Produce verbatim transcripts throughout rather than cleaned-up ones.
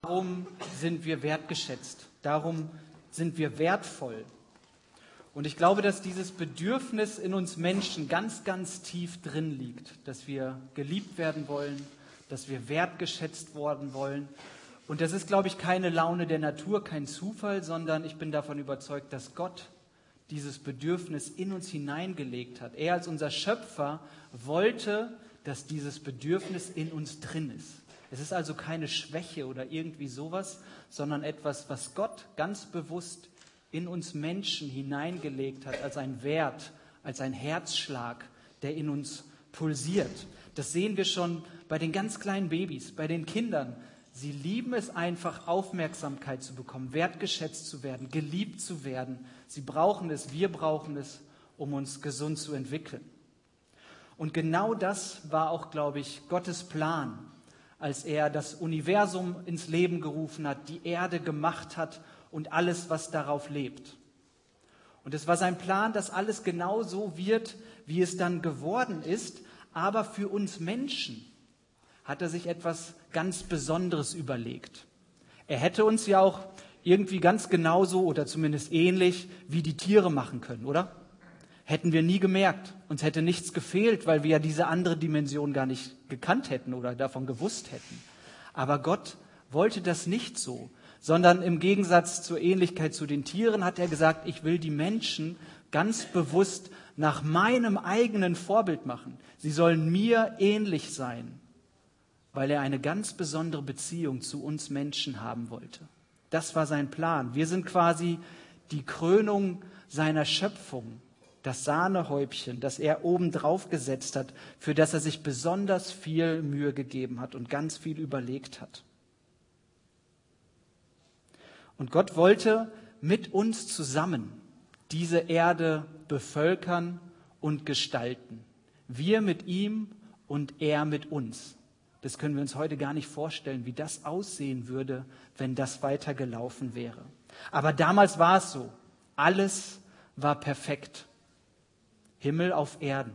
darum sind wir wertgeschätzt, darum sind wir wertvoll. Und ich glaube, dass dieses Bedürfnis in uns Menschen ganz, ganz tief drin liegt, dass wir geliebt werden wollen, dass wir wertgeschätzt worden wollen. Und das ist, glaube ich, keine Laune der Natur, kein Zufall, sondern ich bin davon überzeugt, dass Gott dieses Bedürfnis in uns hineingelegt hat. Er als unser Schöpfer wollte, dass dieses Bedürfnis in uns drin ist. Es ist also keine Schwäche oder irgendwie sowas, sondern etwas, was Gott ganz bewusst in uns Menschen hineingelegt hat, als ein Wert, als ein Herzschlag, der in uns pulsiert. Das sehen wir schon bei den ganz kleinen Babys, bei den Kindern. Sie lieben es einfach, Aufmerksamkeit zu bekommen, wertgeschätzt zu werden, geliebt zu werden. Sie brauchen es, wir brauchen es, um uns gesund zu entwickeln. Und genau das war auch, glaube ich, Gottes Plan, als er das Universum ins Leben gerufen hat, die Erde gemacht hat und alles, was darauf lebt. Und es war sein Plan, dass alles genau so wird, wie es dann geworden ist. Aber für uns Menschen hat er sich etwas ganz Besonderes überlegt. Er hätte uns ja auch irgendwie ganz genauso oder zumindest ähnlich wie die Tiere machen können, oder? Hätten wir nie gemerkt. Uns hätte nichts gefehlt, weil wir ja diese andere Dimension gar nicht gekannt hätten oder davon gewusst hätten. Aber Gott wollte das nicht so, sondern im Gegensatz zur Ähnlichkeit zu den Tieren hat er gesagt, ich will die Menschen ganz bewusst nach meinem eigenen Vorbild machen. Sie sollen mir ähnlich sein, weil er eine ganz besondere Beziehung zu uns Menschen haben wollte. Das war sein Plan. Wir sind quasi die Krönung seiner Schöpfung, das Sahnehäubchen, das er oben drauf gesetzt hat, für das er sich besonders viel Mühe gegeben hat und ganz viel überlegt hat. Und Gott wollte mit uns zusammen diese Erde bevölkern und gestalten. Wir mit ihm und er mit uns. Das können wir uns heute gar nicht vorstellen, wie das aussehen würde, wenn das weitergelaufen wäre. Aber damals war es so. Alles war perfekt. Himmel auf Erden.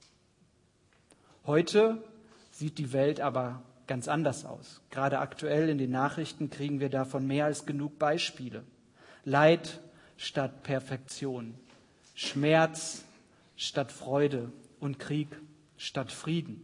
Heute sieht die Welt aber ganz anders aus. Gerade aktuell in den Nachrichten kriegen wir davon mehr als genug Beispiele. Leid statt Perfektion, Schmerz statt Freude und Krieg statt Frieden.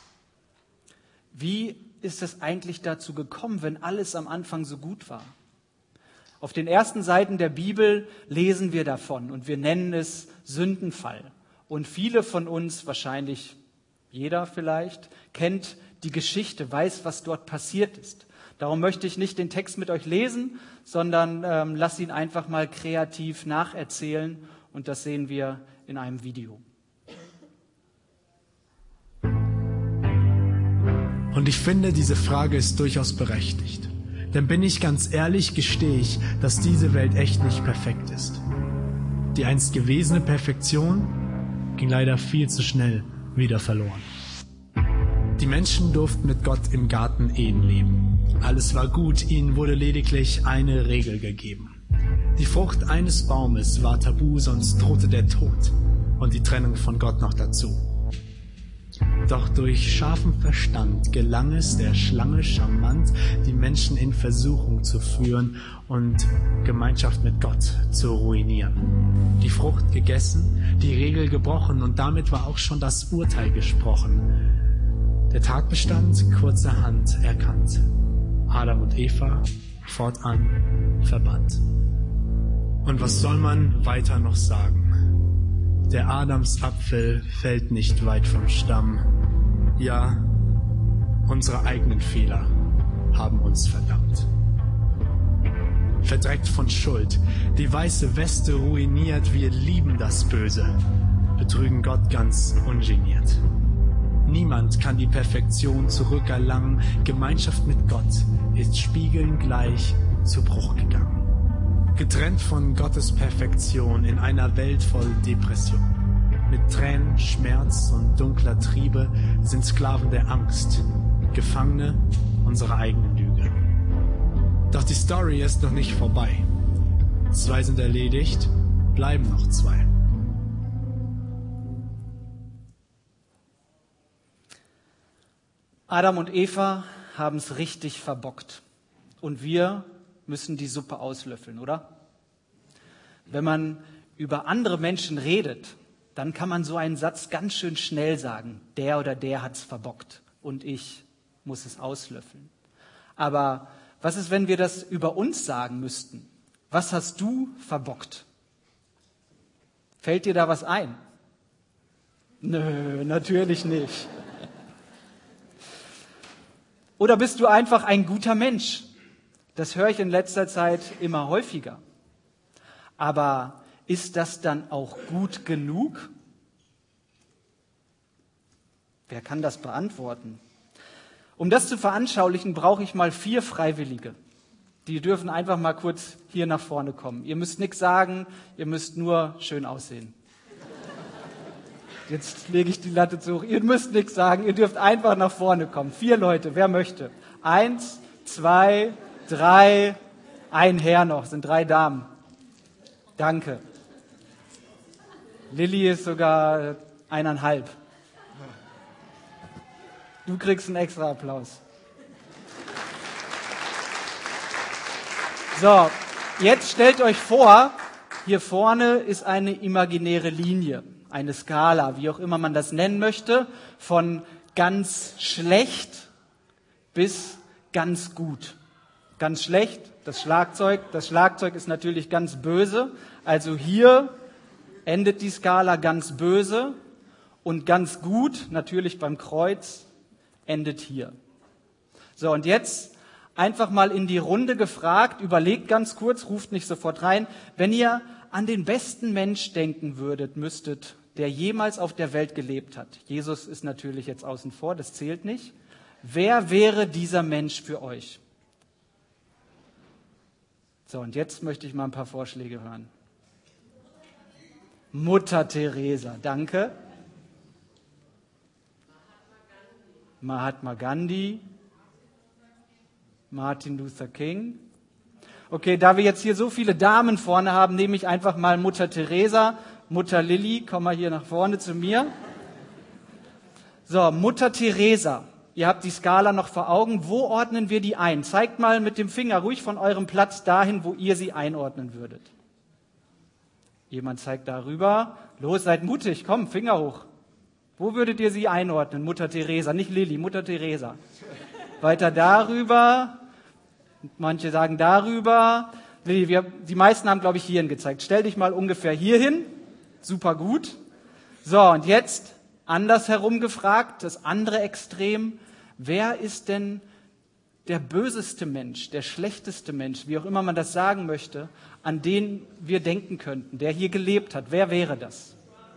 Wie ist es eigentlich dazu gekommen, wenn alles am Anfang so gut war? Auf den ersten Seiten der Bibel lesen wir davon und wir nennen es Sündenfall. Und viele von uns, wahrscheinlich jeder vielleicht, kennt die Geschichte, weiß, was dort passiert ist. Darum möchte ich nicht den Text mit euch lesen, sondern ähm, lass ihn einfach mal kreativ nacherzählen und das sehen wir in einem Video. Und ich finde, diese Frage ist durchaus berechtigt. Denn bin ich ganz ehrlich, gestehe ich, dass diese Welt echt nicht perfekt ist. Die einst gewesene Perfektion ging leider viel zu schnell wieder verloren. Die Menschen durften mit Gott im Garten Eden leben. Alles war gut, ihnen wurde lediglich eine Regel gegeben. Die Frucht eines Baumes war tabu, sonst drohte der Tod und die Trennung von Gott noch dazu. Doch durch scharfen Verstand gelang es der Schlange charmant, die Menschen in Versuchung zu führen und Gemeinschaft mit Gott zu ruinieren. Die Frucht gegessen, die Regel gebrochen und damit war auch schon das Urteil gesprochen. Der Tatbestand kurzerhand erkannt. Adam und Eva fortan verbannt. Und was soll man weiter noch sagen? Der Adamsapfel fällt nicht weit vom Stamm. Ja, unsere eigenen Fehler haben uns verdammt. Verdreckt von Schuld, die weiße Weste ruiniert, wir lieben das Böse, betrügen Gott ganz ungeniert. Niemand kann die Perfektion zurückerlangen, Gemeinschaft mit Gott ist spiegelnd gleich zu Bruch gegangen. Getrennt von Gottes Perfektion in einer Welt voll Depression. Mit Tränen, Schmerz und dunkler Triebe sind Sklaven der Angst, Gefangene unserer eigenen Lüge. Doch die Story ist noch nicht vorbei. Zwei sind erledigt, bleiben noch zwei. Adam und Eva haben es richtig verbockt. und wir müssen die Suppe auslöffeln, oder? Wenn man über andere Menschen redet, dann kann man so einen Satz ganz schön schnell sagen. Der oder der hat's verbockt und ich muss es auslöffeln. Aber was ist, wenn wir das über uns sagen müssten? Was hast du verbockt? Fällt dir da was ein? Nö, natürlich nicht. Oder bist du einfach ein guter Mensch? Das höre ich in letzter Zeit immer häufiger. Aber ist das dann auch gut genug? Wer kann das beantworten? Um das zu veranschaulichen, brauche ich mal vier Freiwillige. Die dürfen einfach mal kurz hier nach vorne kommen. Ihr müsst nichts sagen, ihr müsst nur schön aussehen. Jetzt lege ich die Latte zu hoch. Ihr müsst nichts sagen, ihr dürft einfach nach vorne kommen. Vier Leute, wer möchte? Eins, zwei, drei, ein Herr noch, sind drei Damen. Danke. Lilly ist sogar eineinhalb. Du kriegst einen extra Applaus. So, jetzt stellt euch vor, hier vorne ist eine imaginäre Linie, eine Skala, wie auch immer man das nennen möchte, von ganz schlecht bis ganz gut. Ganz schlecht, das Schlagzeug. Das Schlagzeug ist natürlich ganz böse. Also hier endet die Skala ganz böse und ganz gut, natürlich beim Kreuz, endet hier. So, und jetzt einfach mal in die Runde gefragt, überlegt ganz kurz, ruft nicht sofort rein, wenn ihr an den besten Mensch denken würdet, müsstet, der jemals auf der Welt gelebt hat. Jesus ist natürlich jetzt außen vor, das zählt nicht. Wer wäre dieser Mensch für euch? So, und jetzt möchte ich mal ein paar Vorschläge hören. Mutter Teresa, danke. Mahatma Gandhi. Martin Luther King. Okay, da wir jetzt hier so viele Damen vorne haben, nehme ich einfach mal Mutter Teresa. Mutter Lilly, komm mal hier nach vorne zu mir. So, Mutter Teresa. Ihr habt die Skala noch vor Augen. Wo ordnen wir die ein? Zeigt mal mit dem Finger ruhig von eurem Platz dahin, wo ihr sie einordnen würdet. Jemand zeigt darüber. Los, seid mutig, komm, Finger hoch. Wo würdet ihr sie einordnen? Mutter Teresa, nicht Lilly, Mutter Teresa. Weiter darüber. Manche sagen darüber. Lilly, wir, die meisten haben, glaube ich, hierhin gezeigt. Stell dich mal ungefähr hierhin. Super gut. So, und jetzt andersherum gefragt, das andere Extrem. Wer ist denn der böseste Mensch, der schlechteste Mensch, wie auch immer man das sagen möchte, an den wir denken könnten, der hier gelebt hat? Wer wäre das?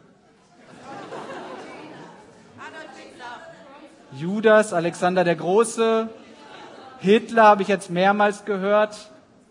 Judas, Alexander der Große, Hitler habe ich jetzt mehrmals gehört,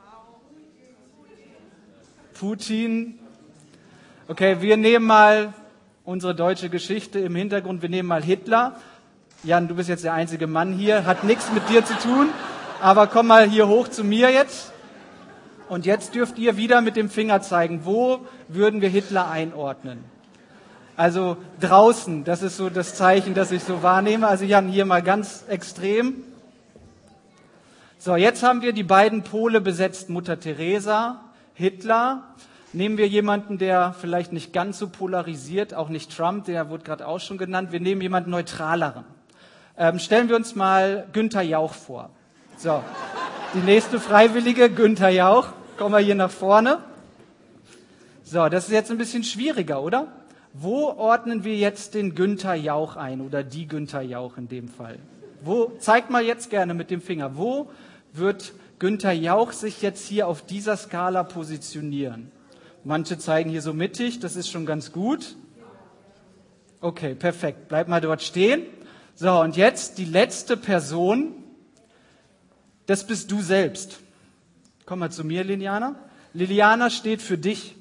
Putin. Okay, wir nehmen mal unsere deutsche Geschichte im Hintergrund, wir nehmen mal Hitler. Jan, du bist jetzt der einzige Mann hier, hat nichts mit dir zu tun, aber komm mal hier hoch zu mir jetzt. Und jetzt dürft ihr wieder mit dem Finger zeigen, wo würden wir Hitler einordnen? Also draußen, das ist so das Zeichen, das ich so wahrnehme. Also Jan, hier mal ganz extrem. So, jetzt haben wir die beiden Pole besetzt, Mutter Teresa, Hitler. Nehmen wir jemanden, der vielleicht nicht ganz so polarisiert, auch nicht Trump, der wurde gerade auch schon genannt. Wir nehmen jemanden Neutraleren. Ähm, stellen wir uns mal Günther Jauch vor. So, die nächste Freiwillige, Günther Jauch. Kommen wir hier nach vorne. So, das ist jetzt ein bisschen schwieriger, oder? Wo ordnen wir jetzt den Günther Jauch ein oder die Günther Jauch in dem Fall? Wo, zeigt mal jetzt gerne mit dem Finger, wo wird Günther Jauch sich jetzt hier auf dieser Skala positionieren? Manche zeigen hier so mittig, das ist schon ganz gut. Okay, perfekt. Bleib mal dort stehen. So, und jetzt die letzte Person. Das bist du selbst. Komm mal zu mir, Liliana. Liliana steht für dich,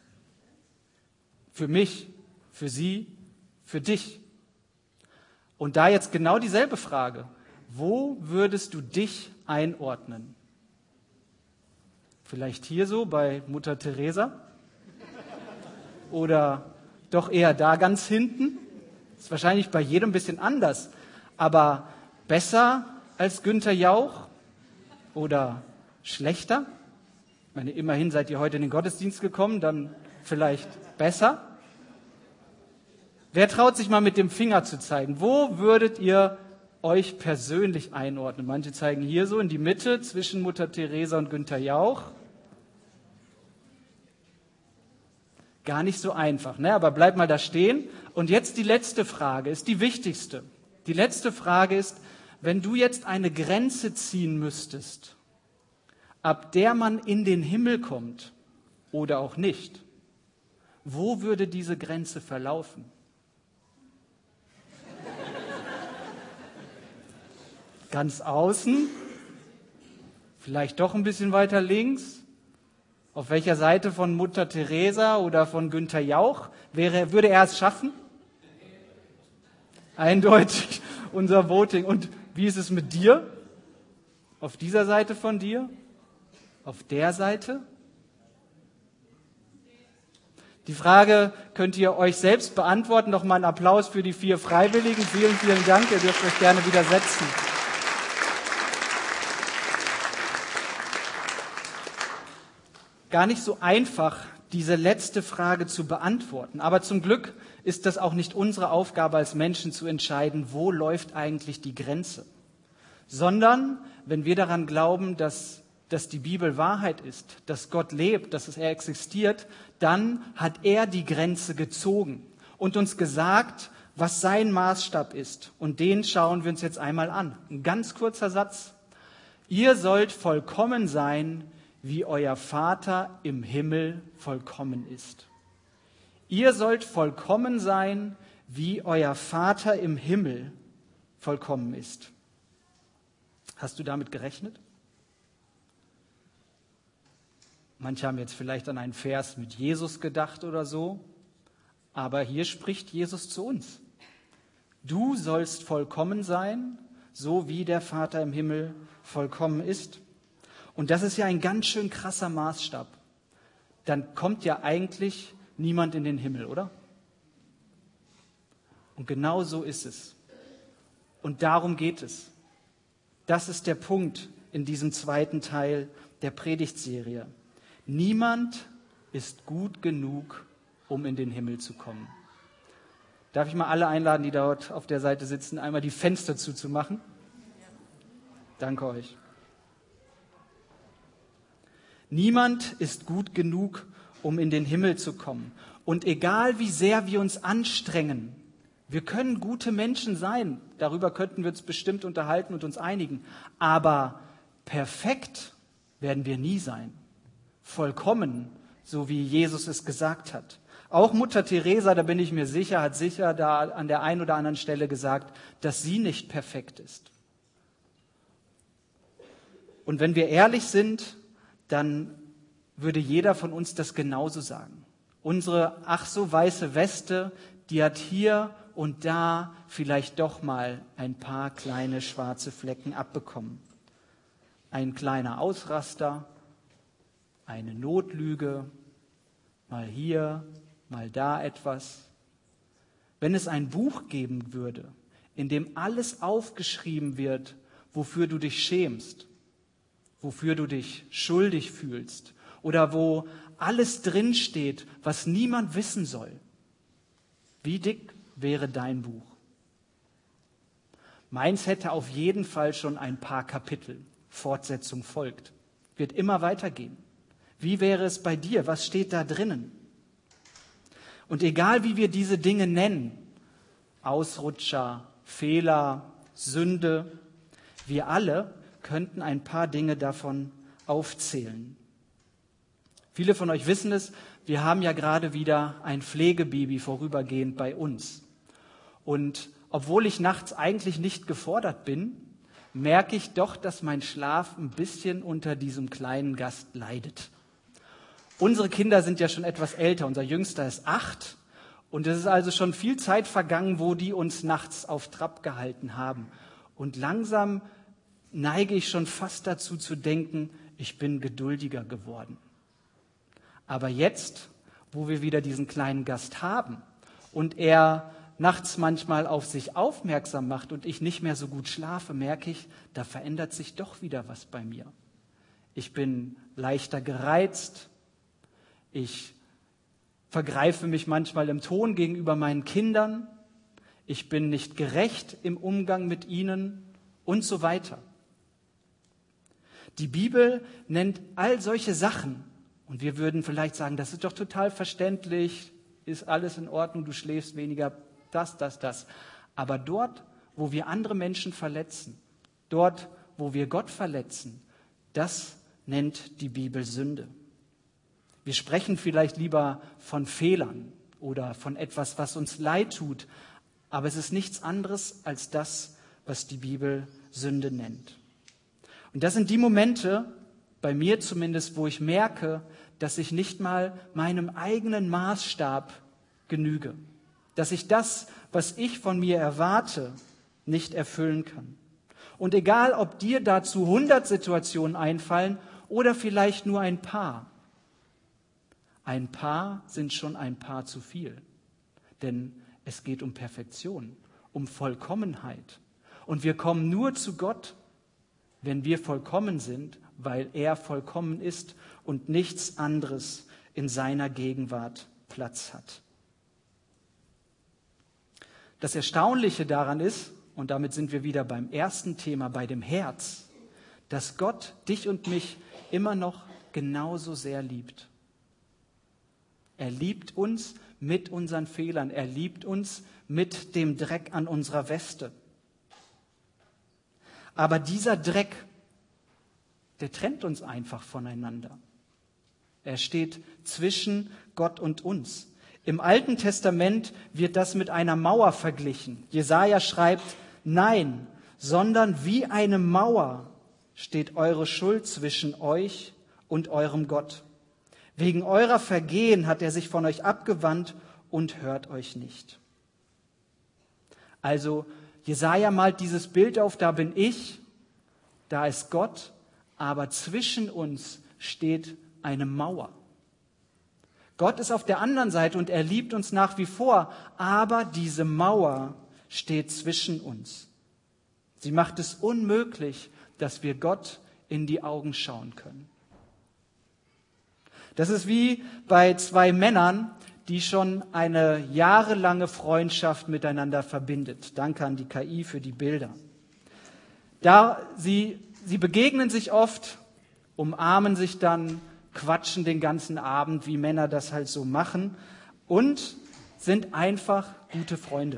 für mich, für sie, für dich. Und da jetzt genau dieselbe Frage. Wo würdest du dich einordnen? Vielleicht hier so bei Mutter Teresa? Oder doch eher da ganz hinten? Ist wahrscheinlich bei jedem ein bisschen anders. Aber besser als Günther Jauch? Oder schlechter? Ich meine, immerhin seid ihr heute in den Gottesdienst gekommen, dann vielleicht besser. Wer traut sich mal mit dem Finger zu zeigen? Wo würdet ihr euch persönlich einordnen? Manche zeigen hier so in die Mitte zwischen Mutter Teresa und Günther Jauch. Gar nicht so einfach, ne? Aber bleib mal da stehen. Und jetzt die letzte Frage, ist die wichtigste. Die letzte Frage ist, wenn du jetzt eine Grenze ziehen müsstest, ab der man in den Himmel kommt oder auch nicht, wo würde diese Grenze verlaufen? Ganz außen? Vielleicht doch ein bisschen weiter links? Auf welcher Seite von Mutter Teresa oder von Günther Jauch? Wäre, würde er es schaffen? Eindeutig unser Voting. Und wie ist es mit dir? Auf dieser Seite von dir? Auf der Seite? Die Frage könnt ihr euch selbst beantworten. Nochmal einen Applaus für die vier Freiwilligen. Vielen, vielen Dank. Ihr dürft euch gerne wieder setzen. Gar nicht so einfach, diese letzte Frage zu beantworten. Aber zum Glück ist das auch nicht unsere Aufgabe als Menschen zu entscheiden, wo läuft eigentlich die Grenze. Sondern, wenn wir daran glauben, dass, dass die Bibel Wahrheit ist, dass Gott lebt, dass er existiert, dann hat er die Grenze gezogen und uns gesagt, was sein Maßstab ist. Und den schauen wir uns jetzt einmal an. Ein ganz kurzer Satz. Ihr sollt vollkommen sein, wie euer Vater im Himmel vollkommen ist. Ihr sollt vollkommen sein, wie euer Vater im Himmel vollkommen ist. Hast du damit gerechnet? Manche haben jetzt vielleicht an einen Vers mit Jesus gedacht oder so, aber hier spricht Jesus zu uns. Du sollst vollkommen sein, so wie der Vater im Himmel vollkommen ist. Und das ist ja ein ganz schön krasser Maßstab. Dann kommt ja eigentlich niemand in den Himmel, oder? Und genau so ist es. Und darum geht es. Das ist der Punkt in diesem zweiten Teil der Predigtserie. Niemand ist gut genug, um in den Himmel zu kommen. Darf ich mal alle einladen, die dort auf der Seite sitzen, einmal die Fenster zuzumachen? Danke euch. Niemand ist gut genug, um in den Himmel zu kommen. Und egal wie sehr wir uns anstrengen, wir können gute Menschen sein, darüber könnten wir uns bestimmt unterhalten und uns einigen, aber perfekt werden wir nie sein. Vollkommen, so wie Jesus es gesagt hat. Auch Mutter Teresa, da bin ich mir sicher, hat sicher da an der einen oder anderen Stelle gesagt, dass sie nicht perfekt ist. Und wenn wir ehrlich sind, dann würde jeder von uns das genauso sagen. Unsere ach so weiße Weste, die hat hier und da vielleicht doch mal ein paar kleine schwarze Flecken abbekommen. Ein kleiner Ausraster, eine Notlüge, mal hier, mal da etwas. Wenn es ein Buch geben würde, in dem alles aufgeschrieben wird, wofür du dich schämst, wofür du dich schuldig fühlst oder wo alles drinsteht, was niemand wissen soll. Wie dick wäre dein Buch? Meins hätte auf jeden Fall schon ein paar Kapitel. Fortsetzung folgt. Wird immer weitergehen. Wie wäre es bei dir? Was steht da drinnen? Und egal wie wir diese Dinge nennen, Ausrutscher, Fehler, Sünde, wir alle könnten ein paar Dinge davon aufzählen. Viele von euch wissen es, wir haben ja gerade wieder ein Pflegebaby vorübergehend bei uns. Und obwohl ich nachts eigentlich nicht gefordert bin, merke ich doch, dass mein Schlaf ein bisschen unter diesem kleinen Gast leidet. Unsere Kinder sind ja schon etwas älter, unser Jüngster ist acht und es ist also schon viel Zeit vergangen, wo die uns nachts auf Trab gehalten haben. Und langsam neige ich schon fast dazu zu denken, ich bin geduldiger geworden. Aber jetzt, wo wir wieder diesen kleinen Gast haben und er nachts manchmal auf sich aufmerksam macht und ich nicht mehr so gut schlafe, merke ich, da verändert sich doch wieder was bei mir. Ich bin leichter gereizt. Ich vergreife mich manchmal im Ton gegenüber meinen Kindern. Ich bin nicht gerecht im Umgang mit ihnen und so weiter. Die Bibel nennt all solche Sachen. Und wir würden vielleicht sagen, das ist doch total verständlich, ist alles in Ordnung, du schläfst weniger, das, das, das. Aber dort, wo wir andere Menschen verletzen, dort, wo wir Gott verletzen, das nennt die Bibel Sünde. Wir sprechen vielleicht lieber von Fehlern oder von etwas, was uns leid tut, aber es ist nichts anderes als das, was die Bibel Sünde nennt. Und das sind die Momente, bei mir zumindest, wo ich merke, dass ich nicht mal meinem eigenen Maßstab genüge, dass ich das, was ich von mir erwarte, nicht erfüllen kann. Und egal, ob dir dazu hundert Situationen einfallen oder vielleicht nur ein paar, ein paar sind schon ein paar zu viel, denn es geht um Perfektion, um Vollkommenheit. Und wir kommen nur zu Gott, wenn wir vollkommen sind, weil er vollkommen ist und nichts anderes in seiner Gegenwart Platz hat. Das Erstaunliche daran ist, und damit sind wir wieder beim ersten Thema, bei dem Herz, dass Gott dich und mich immer noch genauso sehr liebt. Er liebt uns mit unseren Fehlern. Er liebt uns mit dem Dreck an unserer Weste. Aber dieser Dreck, der trennt uns einfach voneinander. Er steht zwischen Gott und uns. Im Alten Testament wird das mit einer Mauer verglichen. Jesaja schreibt, nein, sondern wie eine Mauer steht eure Schuld zwischen euch und eurem Gott. Wegen eurer Vergehen hat er sich von euch abgewandt und hört euch nicht. Also Jesaja malt dieses Bild auf, da bin ich, da ist Gott, aber zwischen uns steht eine Mauer. Gott ist auf der anderen Seite und er liebt uns nach wie vor, aber diese Mauer steht zwischen uns. Sie macht es unmöglich, dass wir Gott in die Augen schauen können. Das ist wie bei zwei Männern, die schon eine jahrelange Freundschaft miteinander verbindet. Danke an die K I für die Bilder. Da sie, sie begegnen sich oft, umarmen sich dann, quatschen den ganzen Abend, wie Männer das halt so machen und sind einfach gute Freunde.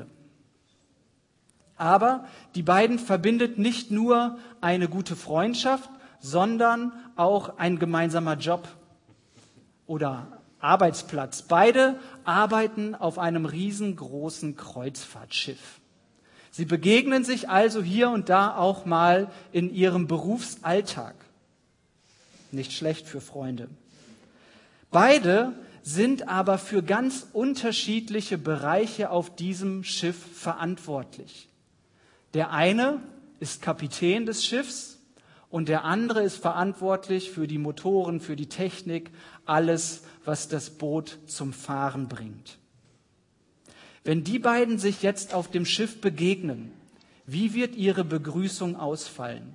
Aber die beiden verbindet nicht nur eine gute Freundschaft, sondern auch ein gemeinsamer Job oder Arbeitsplatz. Beide arbeiten auf einem riesengroßen Kreuzfahrtschiff. Sie begegnen sich also hier und da auch mal in ihrem Berufsalltag. Nicht schlecht für Freunde. Beide sind aber für ganz unterschiedliche Bereiche auf diesem Schiff verantwortlich. Der eine ist Kapitän des Schiffs und der andere ist verantwortlich für die Motoren, für die Technik, alles, was das Boot zum Fahren bringt. Wenn die beiden sich jetzt auf dem Schiff begegnen, wie wird ihre Begrüßung ausfallen?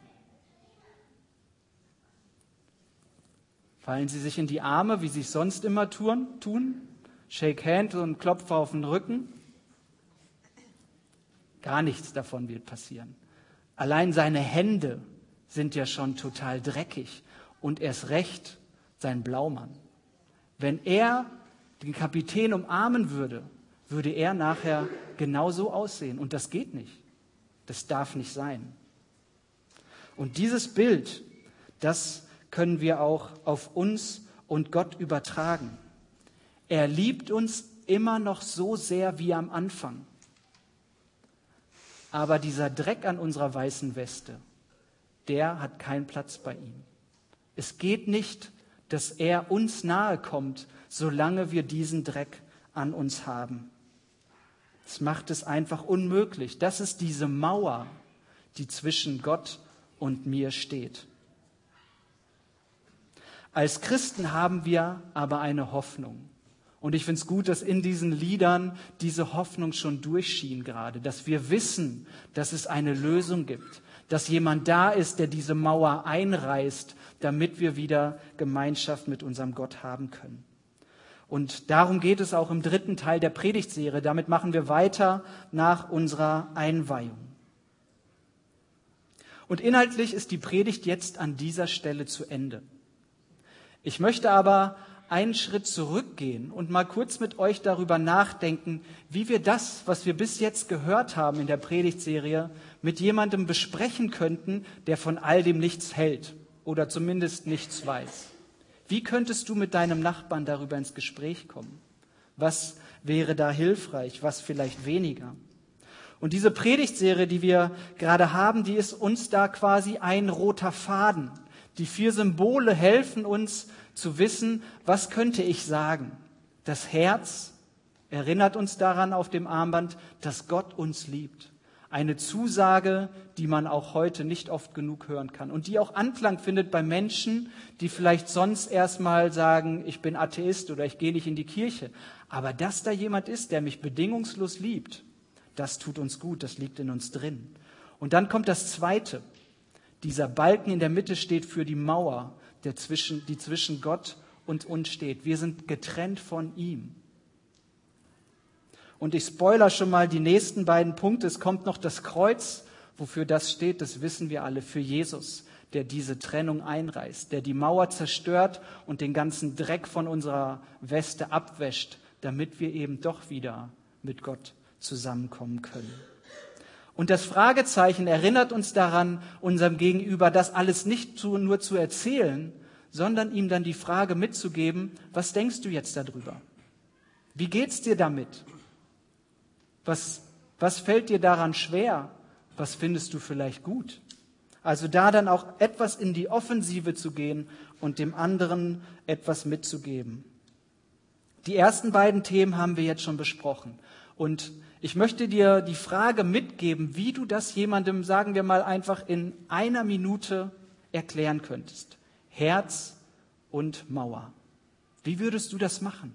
Fallen sie sich in die Arme, wie sie es sonst immer tun? tun? Shake hand und Klopfer auf den Rücken? Gar nichts davon wird passieren. Allein seine Hände sind ja schon total dreckig und erst recht sein Blaumann. Wenn er den Kapitän umarmen würde, würde er nachher genauso aussehen. Und das geht nicht. Das darf nicht sein. Und dieses Bild, das können wir auch auf uns und Gott übertragen. Er liebt uns immer noch so sehr wie am Anfang. Aber dieser Dreck an unserer weißen Weste, der hat keinen Platz bei ihm. Es geht nicht, dass er uns nahe kommt, solange wir diesen Dreck an uns haben. Es macht es einfach unmöglich. Das ist diese Mauer, die zwischen Gott und mir steht. Als Christen haben wir aber eine Hoffnung. Und ich finde es gut, dass in diesen Liedern diese Hoffnung schon durchschien gerade, dass wir wissen, dass es eine Lösung gibt, dass jemand da ist, der diese Mauer einreißt, damit wir wieder Gemeinschaft mit unserem Gott haben können. Und darum geht es auch im dritten Teil der Predigtserie. Damit machen wir weiter nach unserer Einweihung. Und inhaltlich ist die Predigt jetzt an dieser Stelle zu Ende. Ich möchte aber einen Schritt zurückgehen und mal kurz mit euch darüber nachdenken, wie wir das, was wir bis jetzt gehört haben in der Predigtserie, mit jemandem besprechen könnten, der von all dem nichts hält oder zumindest nichts weiß. Wie könntest du mit deinem Nachbarn darüber ins Gespräch kommen? Was wäre da hilfreich, was vielleicht weniger? Und diese Predigtserie, die wir gerade haben, die ist uns da quasi ein roter Faden. Die vier Symbole helfen uns zu wissen, was könnte ich sagen? Das Herz erinnert uns daran auf dem Armband, dass Gott uns liebt. Eine Zusage, die man auch heute nicht oft genug hören kann und die auch Anklang findet bei Menschen, die vielleicht sonst erstmal sagen, ich bin Atheist oder ich gehe nicht in die Kirche. Aber dass da jemand ist, der mich bedingungslos liebt, das tut uns gut, das liegt in uns drin. Und dann kommt das Zweite. Dieser Balken in der Mitte steht für die Mauer, der zwischen, die zwischen Gott und uns steht. Wir sind getrennt von ihm. Und ich spoiler schon mal die nächsten beiden Punkte. Es kommt noch das Kreuz. Wofür das steht, das wissen wir alle. Für Jesus, der diese Trennung einreißt, der die Mauer zerstört und den ganzen Dreck von unserer Weste abwäscht, damit wir eben doch wieder mit Gott zusammenkommen können. Und das Fragezeichen erinnert uns daran, unserem Gegenüber das alles nicht zu, nur zu erzählen, sondern ihm dann die Frage mitzugeben, was denkst du jetzt darüber? Wie geht's dir damit? Was, was fällt dir daran schwer? Was findest du vielleicht gut? Also da dann auch etwas in die Offensive zu gehen und dem anderen etwas mitzugeben. Die ersten beiden Themen haben wir jetzt schon besprochen. Und ich möchte dir die Frage mitgeben, wie du das jemandem, sagen wir mal, einfach in einer Minute erklären könntest. Herz und Mauer. Wie würdest du das machen?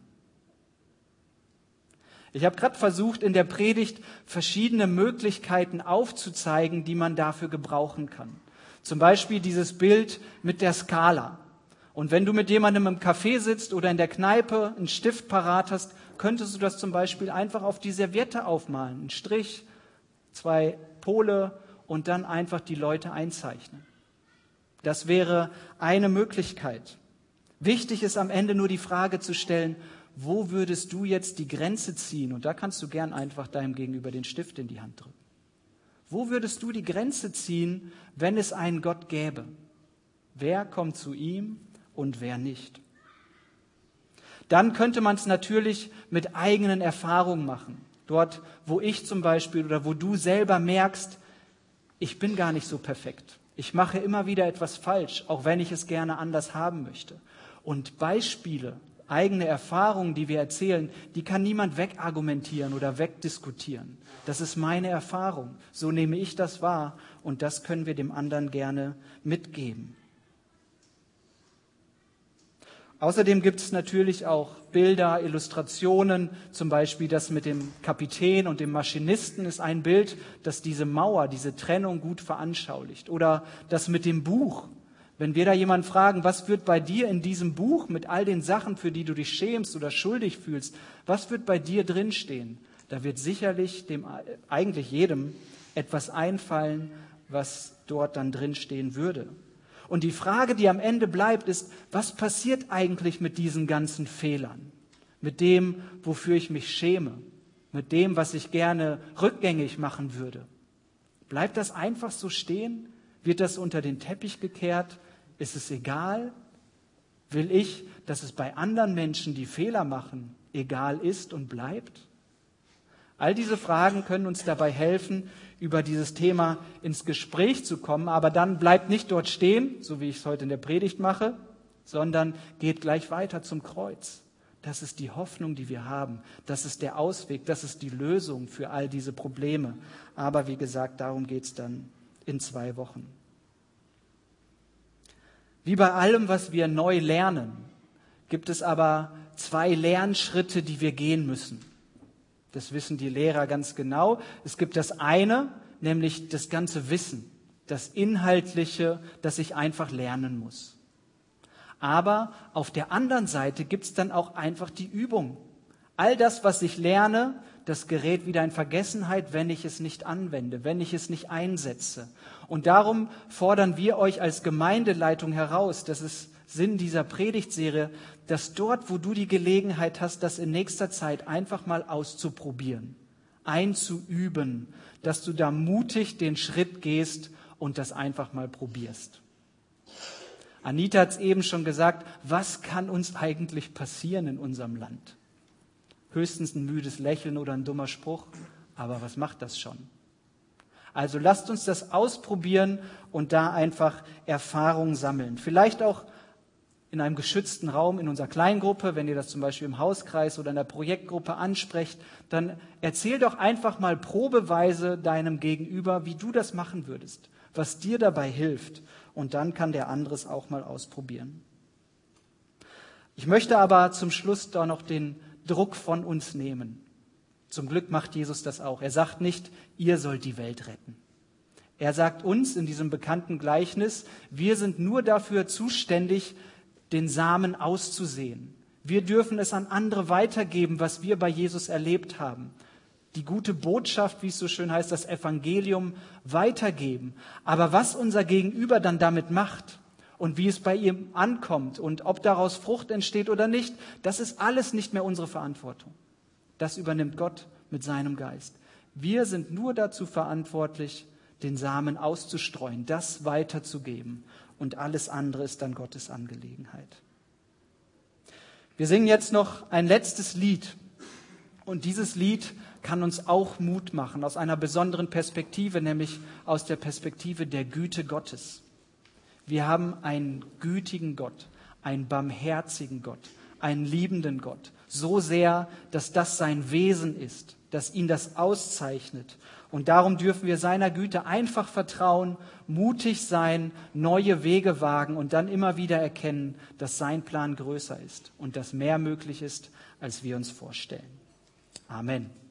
Ich habe gerade versucht, in der Predigt verschiedene Möglichkeiten aufzuzeigen, die man dafür gebrauchen kann. Zum Beispiel dieses Bild mit der Skala. Und wenn du mit jemandem im Café sitzt oder in der Kneipe einen Stift parat hast, könntest du das zum Beispiel einfach auf die Serviette aufmalen. Ein Strich, zwei Pole und dann einfach die Leute einzeichnen. Das wäre eine Möglichkeit. Wichtig ist am Ende nur die Frage zu stellen, wo würdest du jetzt die Grenze ziehen? Und da kannst du gern einfach deinem Gegenüber den Stift in die Hand drücken. Wo würdest du die Grenze ziehen, wenn es einen Gott gäbe? Wer kommt zu ihm und wer nicht? Dann könnte man es natürlich mit eigenen Erfahrungen machen. Dort, wo ich zum Beispiel oder wo du selber merkst, ich bin gar nicht so perfekt. Ich mache immer wieder etwas falsch, auch wenn ich es gerne anders haben möchte. Und Beispiele, eigene Erfahrungen, die wir erzählen, die kann niemand wegargumentieren oder wegdiskutieren. Das ist meine Erfahrung. So nehme ich das wahr und das können wir dem anderen gerne mitgeben. Außerdem gibt es natürlich auch Bilder, Illustrationen, zum Beispiel das mit dem Kapitän und dem Maschinisten ist ein Bild, das diese Mauer, diese Trennung gut veranschaulicht. Oder das mit dem Buch. Wenn wir da jemanden fragen, was wird bei dir in diesem Buch mit all den Sachen, für die du dich schämst oder schuldig fühlst, was wird bei dir drinstehen? Da wird sicherlich dem, eigentlich jedem etwas einfallen, was dort dann drinstehen würde. Und die Frage, die am Ende bleibt, ist, was passiert eigentlich mit diesen ganzen Fehlern? Mit dem, wofür ich mich schäme? Mit dem, was ich gerne rückgängig machen würde? Bleibt das einfach so stehen? Wird das unter den Teppich gekehrt? Ist es egal? Will ich, dass es bei anderen Menschen, die Fehler machen, egal ist und bleibt? All diese Fragen können uns dabei helfen, über dieses Thema ins Gespräch zu kommen. Aber dann bleibt nicht dort stehen, so wie ich es heute in der Predigt mache, sondern geht gleich weiter zum Kreuz. Das ist die Hoffnung, die wir haben. Das ist der Ausweg, das ist die Lösung für all diese Probleme. Aber wie gesagt, darum geht es dann in zwei Wochen. Wie bei allem, was wir neu lernen, gibt es aber zwei Lernschritte, die wir gehen müssen. Das wissen die Lehrer ganz genau. Es gibt das eine, nämlich das ganze Wissen. das Inhaltliche, das ich einfach lernen muss. Aber auf der anderen Seite gibt es dann auch einfach die Übung. All das, was ich lerne, das gerät wieder in Vergessenheit, wenn ich es nicht anwende, wenn ich es nicht einsetze. Und darum fordern wir euch als Gemeindeleitung heraus, das ist Sinn dieser Predigtserie, dass dort, wo du die Gelegenheit hast, das in nächster Zeit einfach mal auszuprobieren, einzuüben, dass du da mutig den Schritt gehst und das einfach mal probierst. Anita hat es eben schon gesagt, was kann uns eigentlich passieren in unserem Land? Höchstens ein müdes Lächeln oder ein dummer Spruch, aber was macht das schon? Also lasst uns das ausprobieren und da einfach Erfahrungen sammeln. Vielleicht auch in einem geschützten Raum, in unserer Kleingruppe, wenn ihr das zum Beispiel im Hauskreis oder in der Projektgruppe ansprecht, dann erzähl doch einfach mal probeweise deinem Gegenüber, wie du das machen würdest, was dir dabei hilft. Und dann kann der andere es auch mal ausprobieren. Ich möchte aber zum Schluss da noch den Druck von uns nehmen. Zum Glück macht Jesus das auch. Er sagt nicht, ihr sollt die Welt retten. Er sagt uns in diesem bekannten Gleichnis, wir sind nur dafür zuständig, den Samen auszusehen. Wir dürfen es an andere weitergeben, was wir bei Jesus erlebt haben. Die gute Botschaft, wie es so schön heißt, das Evangelium weitergeben. Aber was unser Gegenüber dann damit macht und wie es bei ihm ankommt und ob daraus Frucht entsteht oder nicht, das ist alles nicht mehr unsere Verantwortung. Das übernimmt Gott mit seinem Geist. Wir sind nur dazu verantwortlich, den Samen auszustreuen, das weiterzugeben. Und alles andere ist dann Gottes Angelegenheit. Wir singen jetzt noch ein letztes Lied. Und dieses Lied kann uns auch Mut machen, aus einer besonderen Perspektive, nämlich aus der Perspektive der Güte Gottes. Wir haben einen gütigen Gott, einen barmherzigen Gott, einen liebenden Gott. So sehr, dass das sein Wesen ist, dass ihn das auszeichnet. Und darum dürfen wir seiner Güte einfach vertrauen, mutig sein, neue Wege wagen und dann immer wieder erkennen, dass sein Plan größer ist und dass mehr möglich ist, als wir uns vorstellen. Amen.